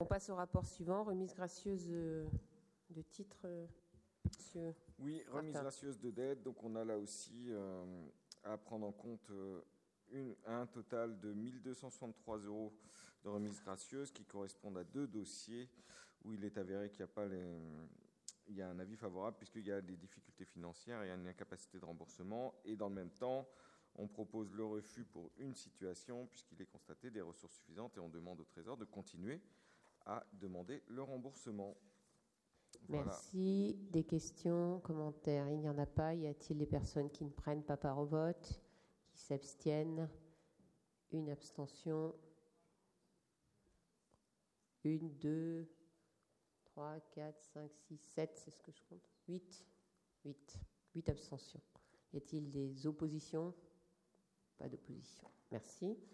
passe au rapport suivant. Remise gracieuse de titre, monsieur. Oui, remise gracieuse de dette. Donc, on a là aussi à prendre en compte un total de 1 263 € de remise gracieuse qui correspondent à 2 dossiers où il est avéré qu'il n'y a pas il y a un avis favorable puisqu'il y a des difficultés financières et une incapacité de remboursement. Et dans le même temps, on propose le refus pour une situation puisqu'il est constaté des ressources suffisantes et on demande au Trésor de continuer à demander le remboursement. Merci. Voilà. Des questions, commentaires? Il n'y en a pas. Y a-t-il des personnes qui ne prennent pas part au vote, qui s'abstiennent? Une abstention. 1, 2, 3, 4, 5, 6, 7, c'est ce que je compte. 8 abstentions. Y a-t-il des oppositions? Pas d'opposition. Merci.